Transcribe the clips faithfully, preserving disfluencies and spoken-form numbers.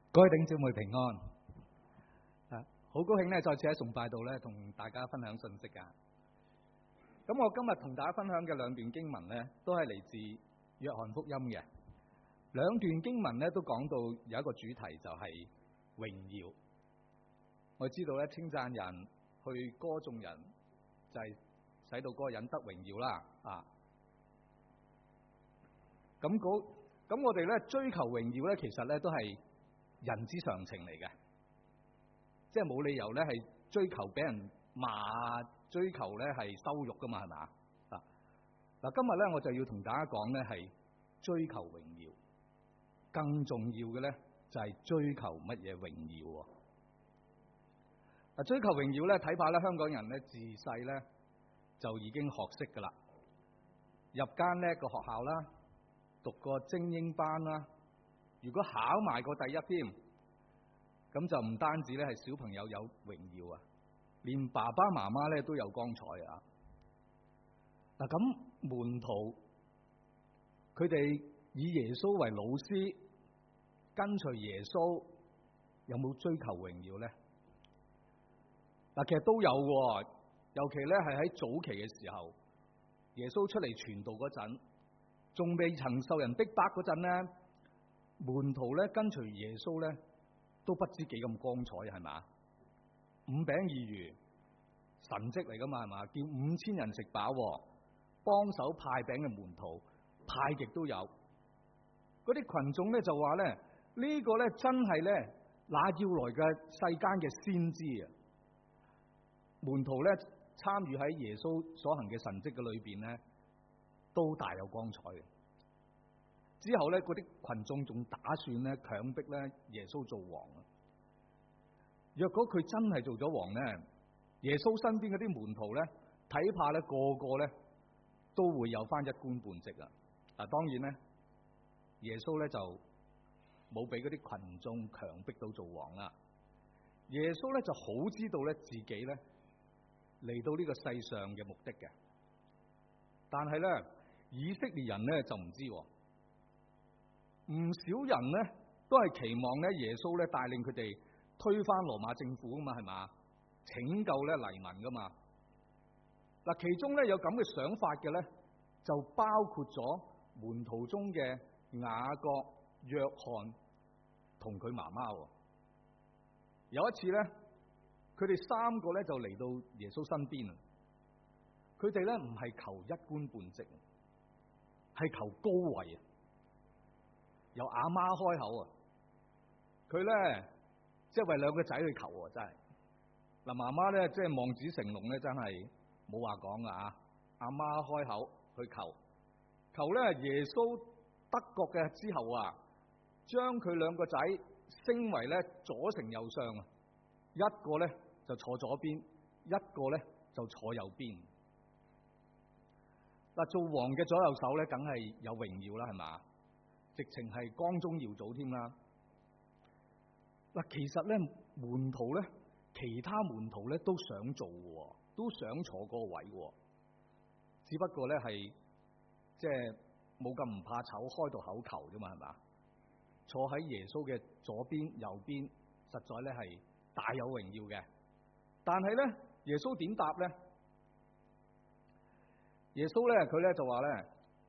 各位弟兄姊妹平安，啊，好高興咧，再次喺崇拜度咧，同大家分享信息噶。咁我今日同大家分享嘅兩段經文咧，都係嚟自約翰福音嘅。兩段經文咧，都講到有一個主題，就係榮耀。我知道咧，稱讚人去歌頌人，就係使到嗰個人得榮耀啦。啊，咁嗰咁我哋咧追求榮耀咧，其實咧都係人之常情嚟嘅，即係冇理由咧係追求俾人罵，追求咧係羞辱噶嘛，係咪啊？嗱，今日咧我就要同大家講咧係追求榮耀，更重要嘅咧就係追求乜嘢榮耀。嗱，追求榮耀咧睇怕咧香港人咧自細咧就已經學識噶啦，入間叻嘅學校啦，讀個精英班啦。如果考埋個第一添，咁就唔單止咧係小朋友有榮耀啊，連爸爸媽媽咧都有光彩啊！嗱，咁門徒佢哋以耶穌為老師，跟隨耶穌，有冇追求榮耀咧？嗱，其實都有喎，尤其咧係喺早期嘅時候，耶穌出嚟傳道嗰陣，仲未曾受人逼迫嗰陣咧。門徒咧跟隨耶穌咧，都不知幾咁光彩，係嘛？五餅二魚神蹟嚟噶嘛，係嘛？叫五千人食飽，幫手派餅嘅門徒派極都有。嗰啲群眾咧就話咧，呢個咧真係咧那要來嘅世間嘅先知啊！門徒咧參與喺耶穌所行嘅神蹟嘅裏邊咧，都大有光彩嘅。之後咧，嗰啲群眾仲打算咧強迫咧耶穌做王啊！若果佢真係做咗王咧，耶穌身邊嗰啲門徒咧，睇怕咧個個咧都會有翻一官半職啊！嗱，當然咧，耶穌咧就冇俾嗰啲群眾強迫到做王啦。耶穌咧就好知道咧自己咧嚟到呢個世上嘅目的嘅，但係咧以色列人咧就唔知。唔少人咧都係期望咧耶穌咧帶領佢哋推翻羅馬政府啊嘛，係嘛？拯救咧黎民噶嘛？嗱，其中咧有咁嘅想法嘅咧，就包括咗門徒中嘅雅各、約翰同佢媽媽。有一次咧，佢哋三個咧就嚟到耶穌身邊啊！佢哋咧唔係求一官半職，係求高位啊！由阿媽開口啊，佢咧即係為兩個仔去求啊，真係嗱，媽媽咧即係望子成龍咧，真係冇話講噶啊！阿媽開口去求，求咧耶穌得國嘅之後啊，將佢兩個仔升為咧左丞右相啊，一個咧就坐左邊，一個咧就坐右邊。嗱，做王嘅左右手咧，梗係有榮耀啦，係嘛？直情係光宗耀祖添啦！嗱，其實咧門徒咧，其他門徒咧都想做嘅，都想坐嗰個位嘅，只不過咧係即係冇咁唔怕醜，開到口求啫嘛，係嘛？坐喺耶穌嘅左邊、右邊，實在咧係大有榮耀嘅。但係咧，耶穌點答咧？耶穌咧佢咧就話咧。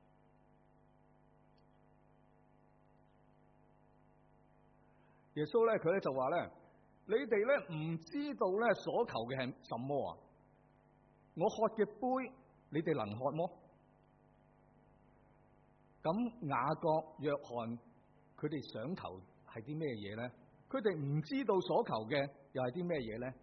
耶穌咧，佢咧就話咧：你哋咧唔知道咧所求嘅係什麼啊？我喝嘅杯，你哋能喝麼？咁雅各、約翰，佢哋想求係啲咩嘢咧？佢哋唔知道所求嘅又係啲咩嘢咧？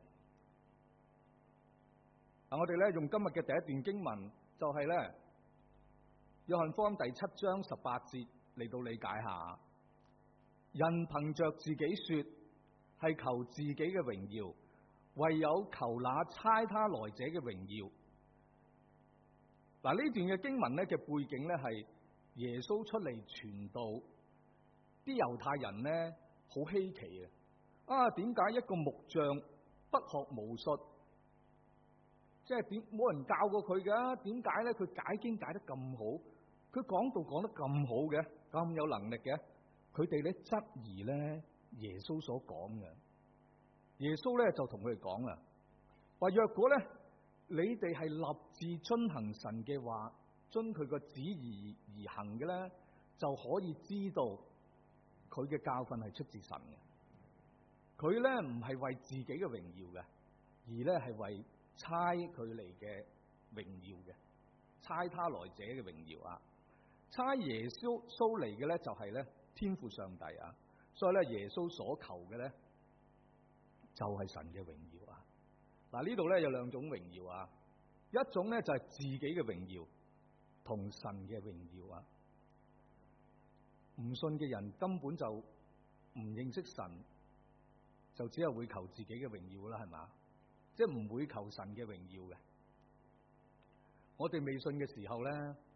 嗱，我哋咧用今日嘅第一段經文，就係咧約翰福音第七章十八節嚟到理解下。人憑着自己說係求自己嘅榮耀，唯有求那差他來者嘅榮耀。嗱，呢段嘅經文咧嘅背景咧係耶穌出嚟傳道，啲猶太人咧好稀奇啊！啊，點解一個木匠不學無術，即係點冇人教過佢噶？點解咧佢解經解得咁好？佢講道講得咁好嘅，咁有能力嘅？佢哋咧質疑咧耶穌所講嘅。耶穌咧就同佢哋講啦，話若果咧你哋係立志遵行神嘅話，遵佢個旨意而行嘅咧，就可以知道佢嘅教訓係出自神嘅。佢咧唔係為自己嘅榮耀嘅，而咧係為差佢嚟嘅榮耀嘅，差他來者嘅榮耀啊！差耶穌蘇嚟嘅咧就係咧天父上帝啊，所以咧耶穌所求嘅咧就係神嘅榮耀啊！嗱，呢度咧有兩種榮耀啊，一種咧就係自己嘅榮耀，同神嘅榮耀啊！唔信嘅人根本就唔認識神，就只係會求自己嘅榮耀啦，係嘛？即係唔會求神嘅榮耀嘅。我哋未信嘅時候咧，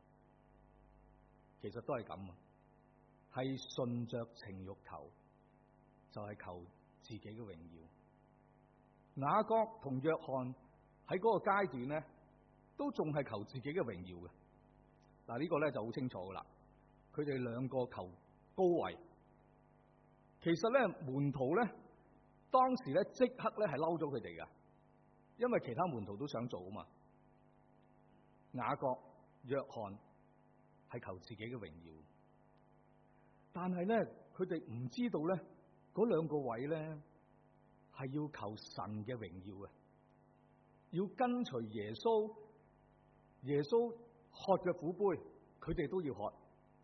其實都係咁啊，係順着情欲求，就係求自己嘅榮耀。雅各同約翰喺嗰個階段咧，都仲係求自己嘅榮耀嘅。嗱，呢個咧就好清楚噶啦。佢哋兩個求高位，其實咧門徒咧當時咧即刻咧係嬲咗佢哋噶，因為其他門徒都想做啊嘛。雅各、約翰係求自己嘅榮耀，但係咧佢哋唔知道咧嗰兩個位咧係要求神嘅榮耀嘅，要跟隨耶穌，耶穌喝嘅苦杯，佢哋都要喝。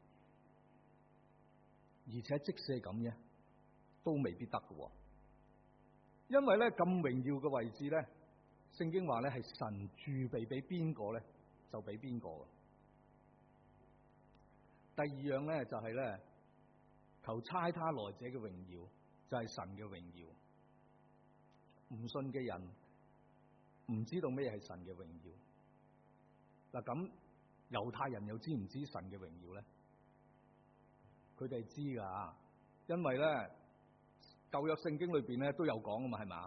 而且即使係咁嘅，都未必得嘅，因為咧咁榮耀嘅位置咧，聖經話咧係神預備俾邊個咧，就俾邊個。第二樣咧就係咧，求差他來者嘅榮耀，就係神嘅榮耀。唔信嘅人唔知道咩係神嘅榮耀。嗱，咁猶太人又知唔知神嘅榮耀咧？佢哋知噶，因為咧舊約聖經裏邊咧都有講啊嘛，係嘛？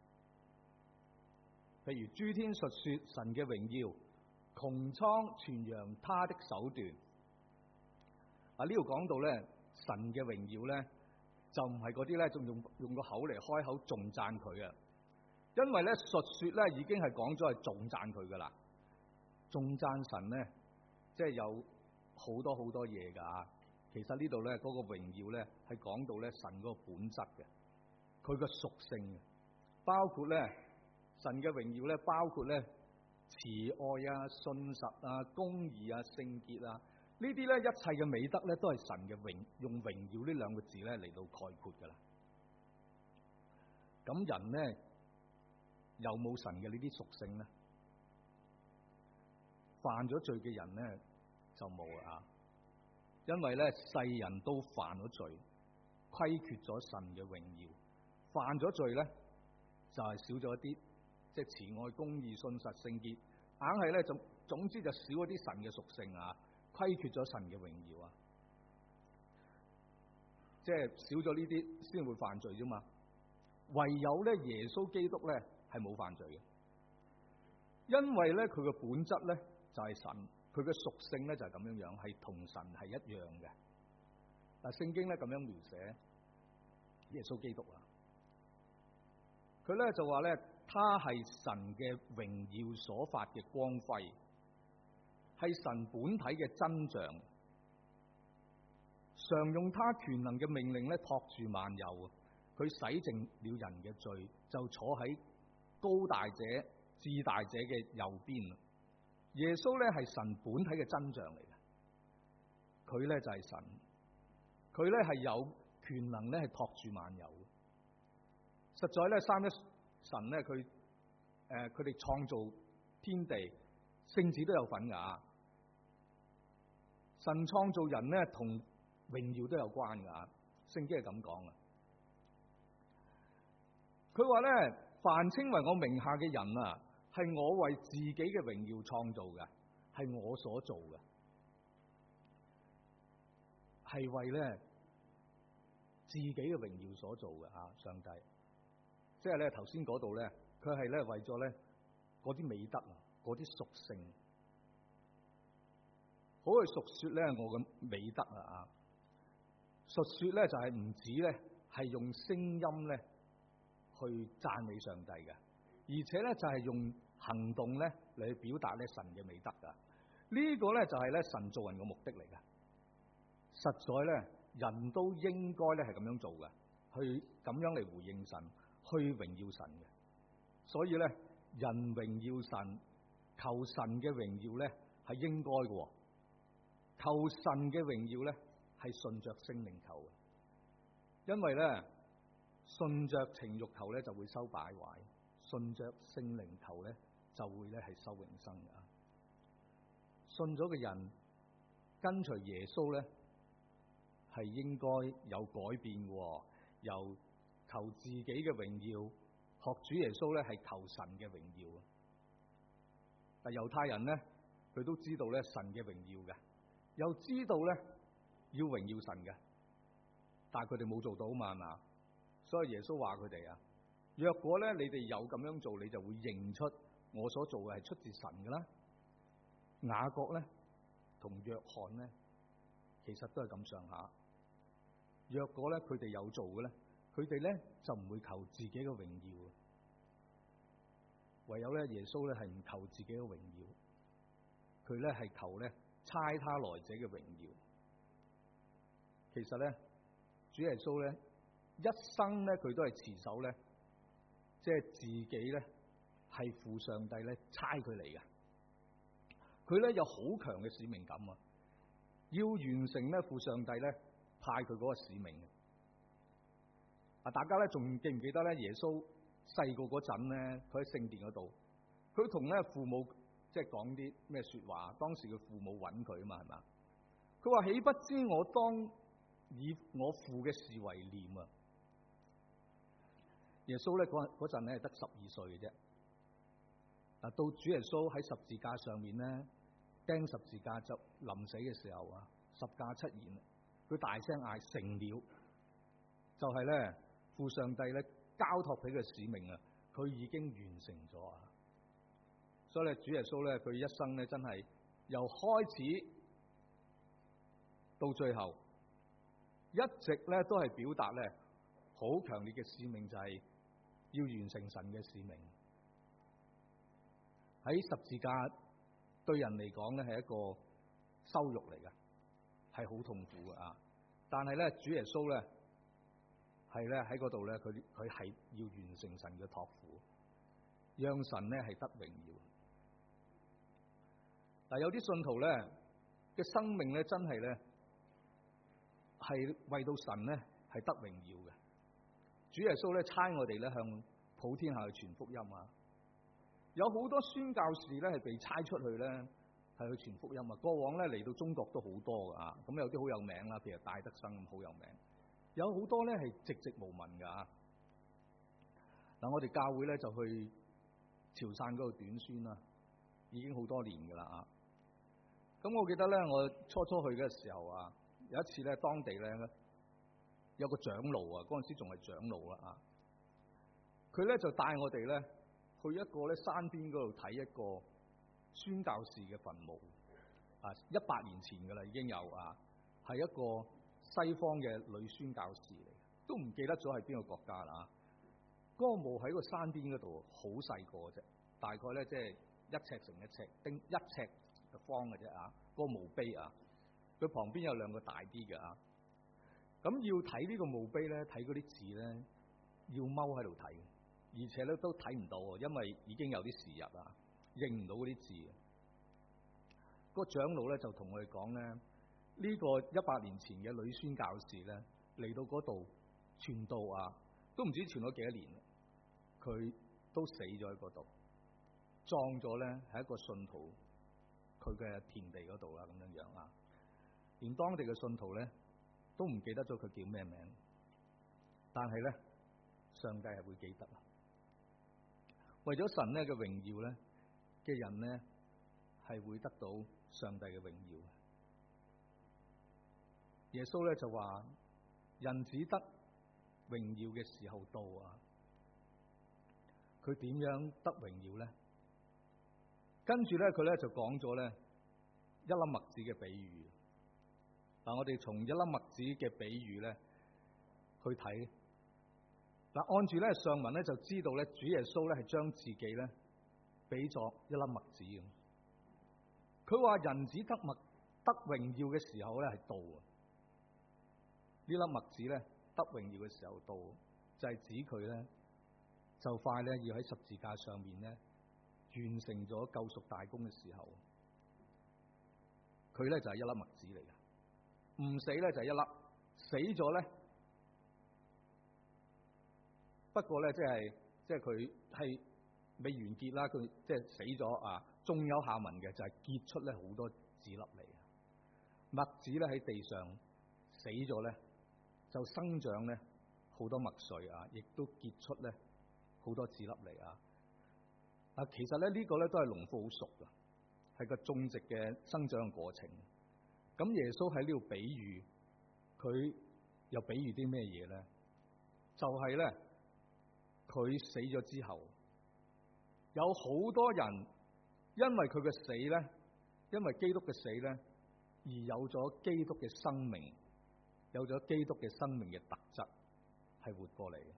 譬如諸天述說神嘅榮耀，穹蒼傳揚他的手段。啊，呢度講到咧神嘅榮耀咧，就唔係嗰啲咧仲用用個口嚟開口頌讚佢啊，因為咧述說咧已經係講咗係頌讚佢噶啦，頌讚神咧即係有好多好多嘢噶。其實呢度咧，嗰個榮耀咧係講到咧神嗰個本質嘅，佢嘅屬性嘅，包括咧神嘅榮耀咧，包括咧慈愛啊、信實啊、公義啊、聖潔啊，呢啲咧一切嘅美德咧，都係神嘅榮，用榮耀呢兩個字咧嚟到概括噶啦。咁人咧有冇神嘅呢啲屬性咧？犯咗罪嘅人咧就冇啊。因為咧世人都犯咗罪，虧缺咗神嘅榮耀，犯咗罪咧就係少咗一啲，即係慈愛、公義、信實、聖潔，硬係咧總總之就少一啲神嘅屬性啊，虧缺咗神嘅榮耀啊，即係少咗呢啲先會犯罪啫嘛。唯有咧耶穌基督咧係冇犯罪嘅，因為咧佢嘅本質咧就係神。佢嘅屬性咧就係咁樣樣，係同神係一樣嘅。嗱，聖經咧咁樣描寫耶穌基督啊，佢咧就話咧，他係神嘅榮耀所發嘅光輝，係神本體嘅真像，常用他權能嘅命令咧托住萬有，佢洗淨了人嘅罪，就坐喺高大者、至大者嘅右邊。耶穌咧係神本體嘅真像嚟嘅，佢咧就係神，佢咧係有權能咧係托住萬有。實在咧三一神咧佢誒佢哋創造天地，聖子都有份噶。神創造人咧同榮耀都有關噶，聖經係咁講啊。佢話咧，凡稱為我名下嘅人啊，係我為自己嘅榮耀創造嘅，係我所做嘅，係為咧自己嘅榮耀所做嘅啊！上帝，即係咧頭先嗰度咧，佢係咧為咗咧嗰啲美德啊，嗰啲屬性，好去述說咧我嘅美德啊！述說咧就係唔止咧係用聲音咧去讚美上帝嘅，而且咧就係用行動咧嚟去表達咧神嘅美德噶。呢個咧就係咧神做人嘅目的嚟嘅。實在咧人都應該咧係咁樣做嘅，去咁樣嚟回應神，去榮耀神嘅。所以咧人榮耀神，求神嘅榮耀咧係應該嘅。求神嘅榮耀咧係順着聖靈求嘅，因為咧順着情欲求咧就會收敗壞，順着聖靈求咧就會咧係收永生嘅。信咗嘅人跟隨耶穌咧係應該有改變嘅，由求自己嘅榮耀學主耶穌咧係求神嘅榮耀。但猶太人咧佢都知道咧神嘅榮耀嘅，又知道咧要榮耀神嘅，但係佢哋冇做到嘛，係嘛？所以耶穌話佢哋啊，若果咧你哋有咁樣做，你就會認出我所做嘅係出自神嘅啦。雅各咧同約翰咧其實都係咁上下。若果咧佢哋有做嘅咧，佢哋咧就唔會求自己嘅榮耀，唯有咧耶穌咧係唔求自己嘅榮耀，佢咧係求咧差他來者嘅榮耀。其實咧主耶穌咧一生咧佢都係持守咧，即係自己咧係父上帝咧差佢嚟嘅。佢咧有好強嘅使命感啊，要完成咧父上帝咧派佢嗰個使命。啊，大家咧仲記唔記得咧？耶穌細個嗰陣咧，佢喺聖殿嗰度，佢同咧父母即係講啲咩說話？當時佢父母揾佢啊嘛，係嘛？佢話豈不知我當以我父嘅事為念啊！耶穌咧嗰嗰陣咧係得十二歲嘅啫。啊，到主耶穌喺十字架上面咧釘十字架就臨死嘅時候啊，十架七言，佢大聲嗌成了，就係咧父上帝咧交託俾佢使命啊，佢已經完成咗啊！所以咧主耶穌咧佢一生咧真係由開始到最後，一直咧都係表達咧好強烈嘅使命，就係要完成神嘅使命。喺十字架對人嚟講咧係一個羞辱嚟嘅，係好痛苦嘅啊！但係咧主耶穌咧係咧喺嗰度咧，佢佢係要完成神嘅託付，讓神咧係得榮耀。但有啲信徒咧嘅生命咧真係咧係為到神咧係得榮耀嘅。主耶穌咧差我哋咧向普天下去傳福音啊！有好多宣教士咧係被差出去咧係去傳福音啊！過往咧嚟到中國都好多噶啊，咁有啲好有名啦，譬如戴德生咁好有名，有好多咧係籍籍無聞噶啊！嗱，我哋教會咧就去潮汕嗰度短宣啦，已經好多年噶啦啊！咁我記得咧，我初初去嘅時候啊，有一次咧，當地咧有個長老啊，嗰陣時仲係長老啦啊，佢咧就帶我哋咧去一個咧山邊嗰度睇一個宣教士嘅墳墓啊，一百年前噶啦已經有啊，係一個西方嘅女宣教士嚟，都唔記得咗係邊個國家啦啊！嗰個墓喺個山邊嗰度，好細個啫，大概咧即係一尺乘一尺，丁一尺方嘅啫啊！嗰個墓碑啊，佢旁邊有兩個大啲嘅啊。咁要睇呢個墓碑咧，睇嗰啲字咧，要踎喺度睇，而且咧都睇唔到，因為已經有啲時日啊，認唔到嗰啲字。嗰個長老咧就同我哋講咧，呢個一百年前嘅女宣教士咧嚟到嗰度傳道啊，都唔知傳咗幾多年，佢都死咗喺嗰度，葬咗咧係一個信徒佢嘅田地嗰度啦，咁樣樣啊，連當地嘅信徒咧都唔記得咗佢叫咩名，但係咧上帝係會記得啊！為咗神咧嘅榮耀咧嘅人咧係會得到上帝嘅榮耀。耶穌咧就話：人只得榮耀嘅時候到啊！佢點樣得榮耀咧？跟住咧佢咧就講咗咧一粒麥子嘅比喻。嗱，我哋從一粒麥子嘅比喻咧去睇嗱，按住咧上文咧就知道咧，主耶穌咧係將自己咧俾咗一粒麥子咁。佢話人子得麥得榮耀嘅時候咧係到啊！呢粒麥子咧得榮耀嘅時候到，就係、是、指佢咧就快咧要喺十字架上面咧完成咗救贖大功嘅時候，佢咧就係、是、一粒麥子嚟嘅，唔死咧就係、是、一粒，死咗咧，不過咧即係即係佢係未完結啦，佢即係死咗啊，仲有下文嘅就係、是、結出咧好多子粒嚟啊！麥子咧喺地上死咗咧，就生長咧好多麥穗啊，亦都結出咧好多子粒嚟啊！啊，其實咧呢、這個咧都係農夫好熟噶，係個種植嘅生長嘅過程。咁耶穌喺呢度比喻，佢又比喻啲咩嘢咧？就係、是、咧，佢死咗之後，有好多人因為佢嘅死咧，因為基督嘅死咧，而有咗基督嘅生命，有咗基督嘅生命嘅特質，係活過嚟嘅。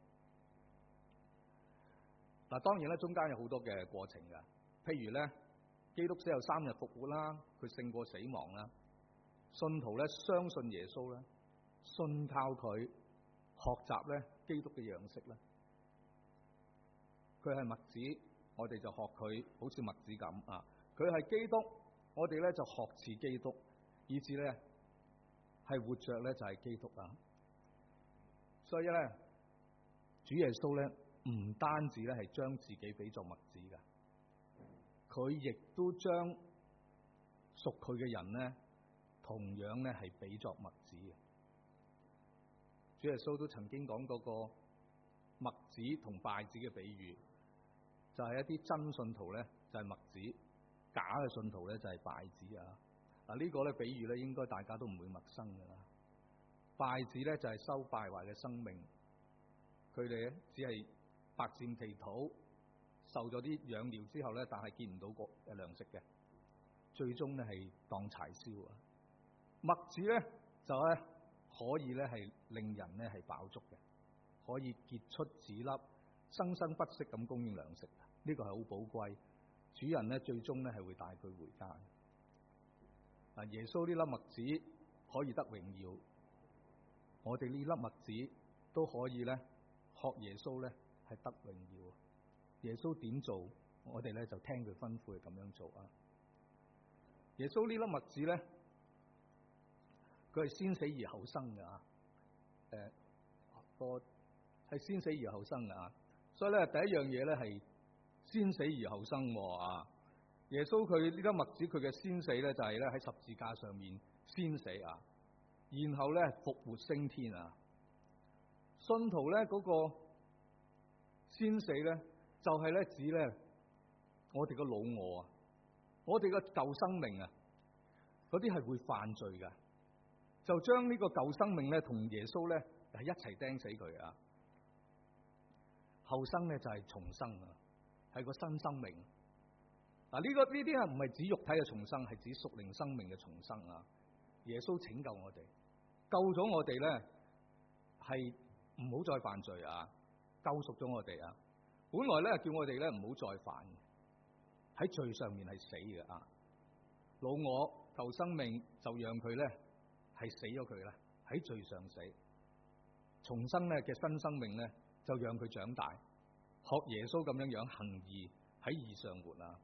嗱，當然咧，中間有好多嘅過程噶，譬如咧，基督死後三日復活啦，佢勝過死亡啦，信徒咧相信耶穌啦，信靠佢，學習咧基督嘅樣式啦。佢係麥子，我哋就學佢，好似麥子咁啊。佢係基督，我哋咧就學似基督，以至咧係活着咧就係基督啊。所以咧，主耶穌咧唔單止咧係將自己俾作麥子噶，佢亦都將屬佢嘅人咧同樣咧係俾作麥子嘅。主耶穌都曾經講過個麥子同稗子嘅比喻，就係、是、一啲真信徒咧就係麥子，假嘅信徒咧就係稗子啊！嗱、這個、呢個咧比喻咧應該大家都唔會陌生噶啦。稗子咧就係收敗壞嘅生命，佢哋咧只係白佔其土，受咗啲養料之後咧，但係見唔到個誒糧食嘅，最終咧係當柴燒啊！麥子咧就咧可以咧係令人咧係飽足嘅，可以結出子粒，生生不息咁供應糧食，呢、這個係好寶貴。主人咧最終咧係會帶佢回家。嗱，耶穌呢粒麥子可以得榮耀，我哋呢粒麥子都可以咧學耶穌咧係得榮耀。耶穌點做，我哋咧就聽佢吩咐，係咁樣做啊！耶穌呢粒麥子咧，佢係先死而後生嘅啊！誒，個係先死而後生嘅啊！所以咧，第一樣嘢咧係先死而後生啊！耶穌佢呢粒麥子，佢嘅先死咧就係咧喺十字架上面先死啊，然後咧復活升天啊！信徒咧嗰個先死咧，就係咧指咧我哋個老我啊，我哋個舊生命啊，嗰啲係會犯罪嘅，就將呢個舊生命咧同耶穌咧係一齊釘死佢啊！後生咧就係重生啊，係個新生命。嗱，呢個呢啲係唔係指肉體嘅重生，係指屬靈生命嘅重生啊！耶穌拯救我哋，救咗我哋咧，係唔好再犯罪啊！救贖咗我哋啊！本來咧叫我哋咧唔好再犯，喺罪上面係死嘅啊！老我舊生命就讓佢咧係死咗佢啦，喺罪上死。重生咧嘅新生命咧就讓佢長大，學耶穌咁樣樣行義，喺義上活啊！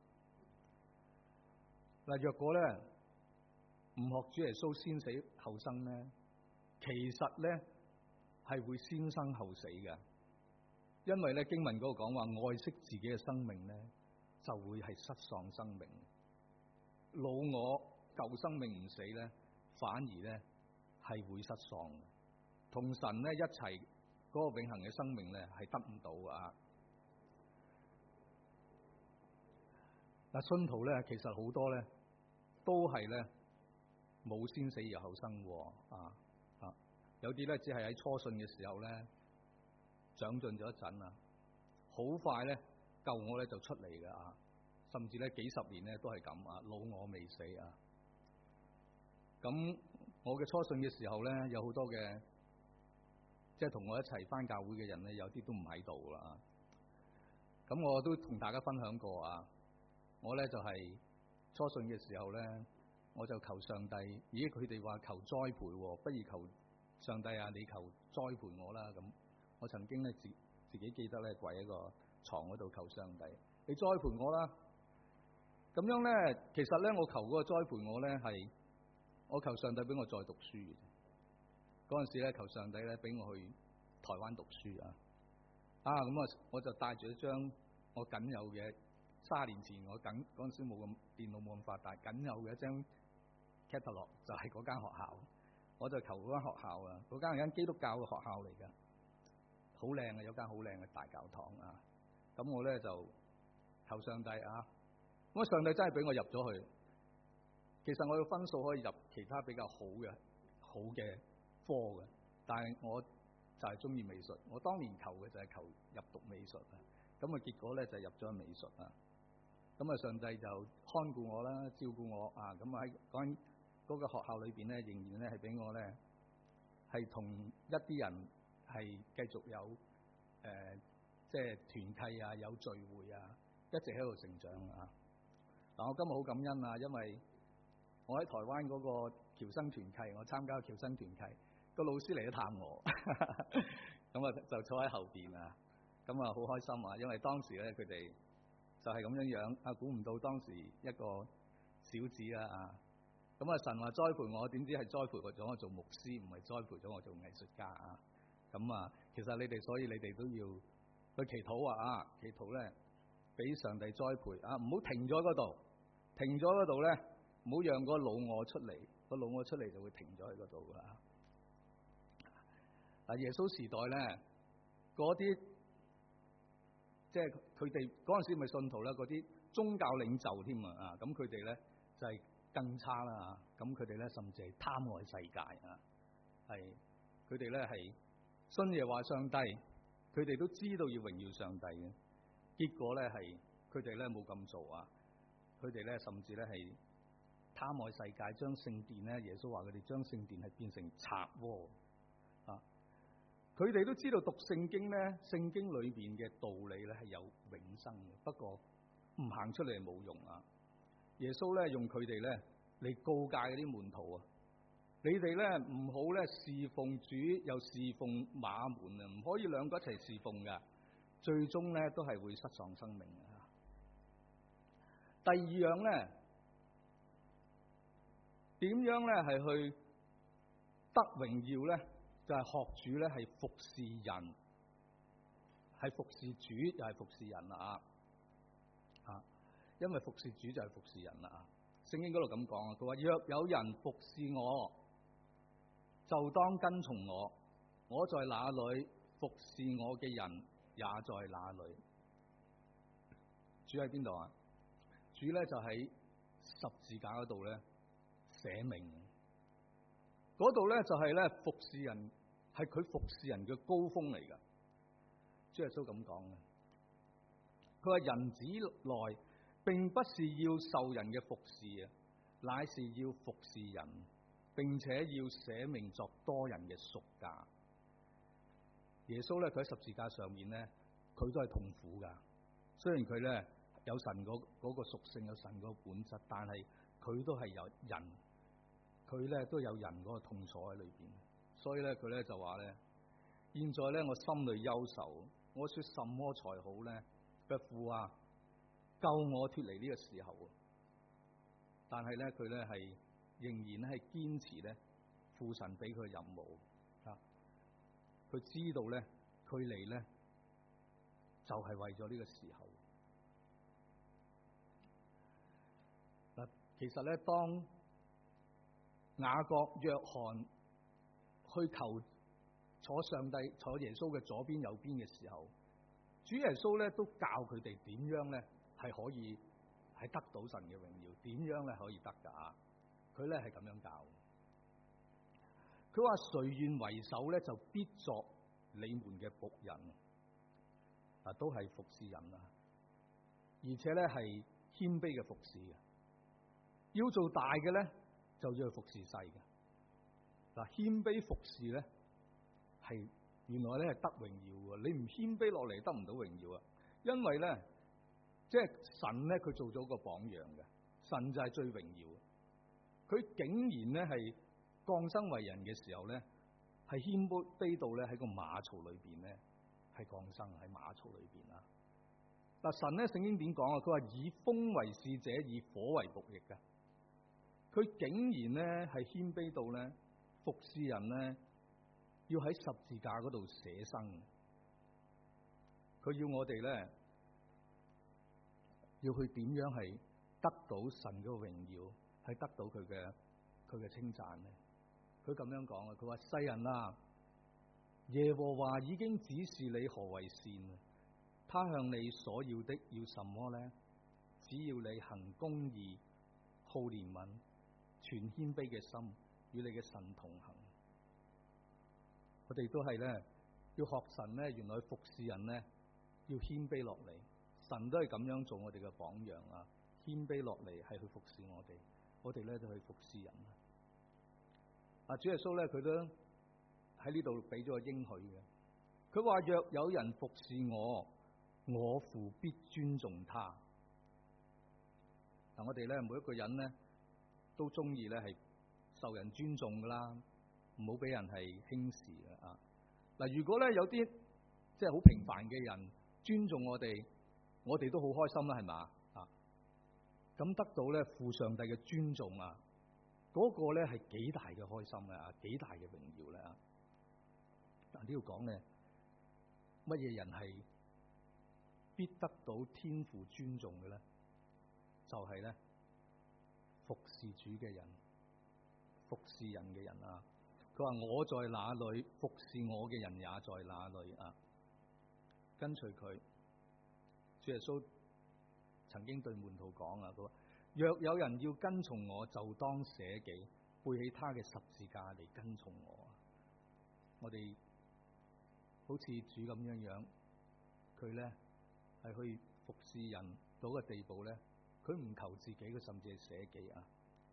嗱，若果咧唔學主耶穌先死後生咧，其實咧係會先生後死嘅，因為咧經文嗰度講話愛惜自己嘅生命咧，就會係失喪生命。老我舊生命唔死咧，反而咧係會失喪嘅，同神咧一齊嗰個永恆嘅生命咧係得唔到啊！嗱，信徒咧其實好多咧都係咧冇先死而後生啊啊！有啲咧只係喺初信嘅時候咧長進咗一陣啊，好快咧舊我咧就出嚟㗎啊！甚至咧幾十年咧都係咁啊，老我未死啊！咁我嘅初信嘅時候咧有好多嘅即係同我一齊返教會嘅人咧，有啲都唔喺度啦。咁我都同大家分享過啊，我咧就係、是、初信嘅時候咧，我就求上帝，咦佢哋話求栽培，不如求上帝啊，你求栽培我啦。咁我曾經咧自自己記得咧跪喺個床嗰度求上帝，你栽培我啦。咁樣咧，其實咧我求嗰個栽培我咧係，我求上帝俾我再讀書嘅。嗰陣時咧求上帝咧俾我去台灣讀書啊。啊咁啊，我就帶住一張我僅有嘅卅年前我僅嗰陣時冇咁電腦冇咁發達，僅有嘅一張 catalog 就係嗰間學校，我就求嗰間學校啊，嗰間係間基督教嘅學校嚟㗎，好靚嘅，有間好靚嘅大教堂啊。咁我咧就求上帝啊，咁上帝真係俾我入咗去。其實我嘅分數可以入其他比較好嘅好嘅科嘅，但係我就係中意美術，我當年求嘅就係求入讀美術啊，咁啊結果咧就入咗美術啊，咁啊上帝就看顧我啦，照顧我啊，咁喺嗰嗰個學校裏邊咧，仍然咧係俾我咧係同一啲人係繼續有誒、呃、即係團契啊，有聚會啊，一直喺度成長啊。嗱，我今日好感恩啊，因為我喺台灣嗰個僑生團契，我參加僑生團契。個老師嚟咗探我，咁啊就坐喺後邊啊，咁啊好開心啊，因為當時咧佢哋就係咁樣樣啊，估唔到當時一個小子啊啊，咁啊神話栽培我，點知係栽培咗我做牧師，唔係栽培咗我做藝術家啊。咁啊，其實你哋所以你哋都要去祈禱啊，啊祈禱咧俾上帝栽培啊，唔好停咗嗰度，停咗嗰度咧，唔好讓個老我出嚟，個老我出嚟就會停咗喺嗰度噶。嗱，耶穌時代咧，嗰啲即係佢哋嗰陣時咪信徒啦，嗰啲宗教領袖添啊，啊咁佢哋咧就係、是、更差啦，咁佢哋咧甚至係貪愛世界啊，係佢哋咧係信耶和華上帝，佢哋都知道要榮耀上帝嘅，結果咧係佢哋咧冇咁做啊，佢哋咧甚至咧係貪愛世界，將聖殿咧，耶穌話佢哋將聖殿係變成賊窩啊。佢哋都知道讀聖經咧，聖經裏邊嘅道理咧係有永生嘅，不過唔行出嚟係冇用啊！耶穌咧用佢哋咧嚟告誡嗰啲門徒啊，你哋咧唔好咧侍奉主又侍奉馬門啊，唔可以兩個一齊侍奉噶，最終咧都係會失喪生命啊！第二樣咧，點樣咧係去得榮耀咧？就係學主咧，係服侍人，係服侍主，又係服侍人啦啊！啊，因為服侍主就係服侍人啦啊！聖經嗰度咁講啊，佢話若有人服侍我，就當跟從我，我在哪裏，服侍我嘅人也在哪裏。主喺邊度啊？主咧就喺十字架嗰度咧捨命，嗰度咧就係咧服侍人。係佢服侍人嘅高峰嚟噶，主耶穌咁講嘅。佢話人子來，並不是要受人嘅服侍啊，乃是要服侍人，並且要捨命作多人嘅贖價。耶穌咧，佢喺十字架上面咧，佢都係痛苦噶。雖然佢咧有神嗰嗰個屬性，有神嗰個本質，但係佢都係有人，佢咧都有人嗰個痛楚喺裏邊。所以咧，佢咧就話咧，現在咧我心裏憂愁，我說什麼才好咧？嘅父啊，救我脫離呢個時候。但係咧，佢咧係仍然係堅持咧父神俾佢嘅任務啊。佢知道咧，佢嚟咧就係為咗呢個時候。嗱，其實咧，當雅各、約翰去求坐上帝坐耶穌嘅左邊右邊嘅時候，主耶穌咧都教佢哋點樣咧係可以係得到神嘅榮耀，點樣咧可以得噶？佢咧係咁樣教。佢話誰願為首咧，就必作你們嘅僕人。啊，都係服侍人啊，而且咧係謙卑嘅服侍嘅。要做大嘅咧，就要去服侍細嘅。嗱，謙卑服侍咧係原來咧係得榮耀喎。你唔謙卑落嚟，得唔到榮耀啊！因為咧，即係神咧，佢做咗個榜樣嘅，神就係最榮耀。佢竟然咧係降生為人嘅時候咧，係謙卑到咧喺個馬槽裏邊咧係降生喺馬槽裏邊啊！嗱，神咧聖經點講啊？佢話以風為使者，以火為僕役嘅。佢竟然咧係謙卑到咧服侍人咧，要喺十字架嗰度捨生。佢要我哋咧要去點樣係得到神嘅榮耀，係得到佢嘅佢嘅稱讚咧？佢咁樣講啊！佢話世人啊，耶和華已經指示你何為善，他向你所要的要什麼咧？只要你行公義、好憐憫、全謙卑嘅心，與你嘅神同行。我哋都係咧要學神咧，原來服侍人咧要謙卑落嚟。神都係咁樣做我哋嘅榜樣啊！謙卑落嚟係去服侍我哋，我哋咧就去服侍人。啊，主耶穌咧佢都喺呢度俾咗個應許嘅。佢話若有人服侍我，我父必尊重他。嗱，我哋咧每一個人咧都中意咧係受人尊重噶啦，唔好俾人係輕視嘅啊！嗱，如果咧有啲即係好平凡嘅人尊重我哋，我哋都好開心啦，係嘛啊？咁得到咧父上帝嘅尊重啊，嗰個咧係幾大嘅開心啊，幾大嘅榮耀咧啊！嗱，呢度講咧，乜嘢人係必得到天父尊重嘅咧？就係咧服侍主嘅人，服侍人嘅人啊！佢話我在哪裏，服侍我嘅人也在哪裏啊！跟隨佢，主耶穌曾經對門徒講啊，佢話若有人要跟從我，就當捨己，背起他嘅十字架嚟跟從我。我哋好似主咁樣樣，佢咧係去服侍人到個地步咧，佢唔求自己，佢甚至係捨己啊！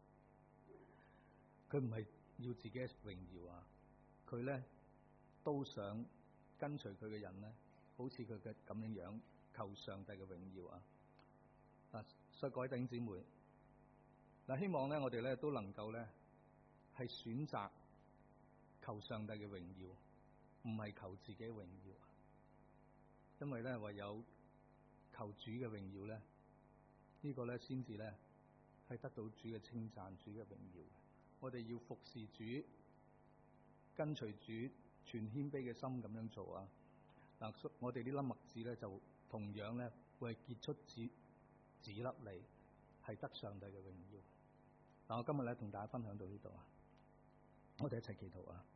佢唔係要自己嘅榮耀啊，佢咧都想跟隨佢嘅人咧，好似佢嘅咁樣樣，求上帝嘅榮耀啊！嗱，所以各位弟兄姊妹，嗱，希望咧我哋咧都能夠咧係選擇求上帝嘅榮耀，唔係求自己嘅榮耀，因為咧唯有求主嘅榮耀咧，呢個咧先至咧係得到主嘅稱讚、主嘅榮耀。我哋要服侍主，跟隨主，全謙卑嘅心咁樣做啊！嗱，我哋呢粒麥子咧就同樣咧會係結出子子粒嚟，係得上帝嘅榮耀。嗱，我今日咧同大家分享到呢度啊，我哋一齊祈禱啊！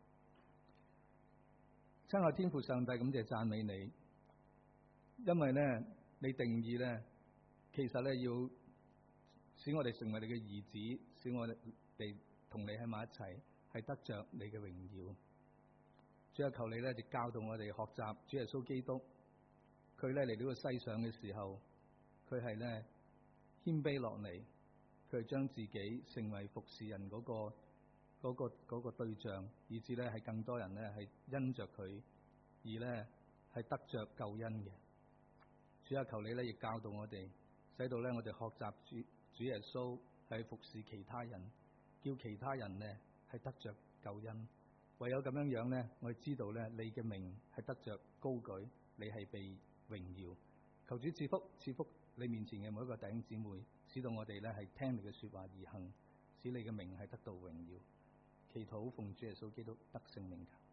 親愛天父上帝，感謝讚美你，因為咧你定義咧，其實咧要使我哋成為你嘅兒子，使我哋同你喺埋一齊，係得着你嘅榮耀。主啊，求你咧就教導我哋學習主耶穌基督，佢咧嚟到個世上嘅時候，佢係咧謙卑落嚟，佢係將自己成為服侍人嗰個嗰個嗰個對象，以至咧係更多人咧係因着佢而咧係得着救恩嘅。主啊，求你咧亦教導我哋，使到咧我哋學習主主耶穌係服侍其他人，叫其他人咧係得着救恩。唯有咁樣樣咧，我哋知道咧你嘅名係得着高舉，你係被榮耀。求主賜福賜福你面前嘅每一個弟兄姊妹，使到我哋咧係聽你嘅說話而行，使你嘅名係得到榮耀。祈禱奉主耶穌基督得勝名求。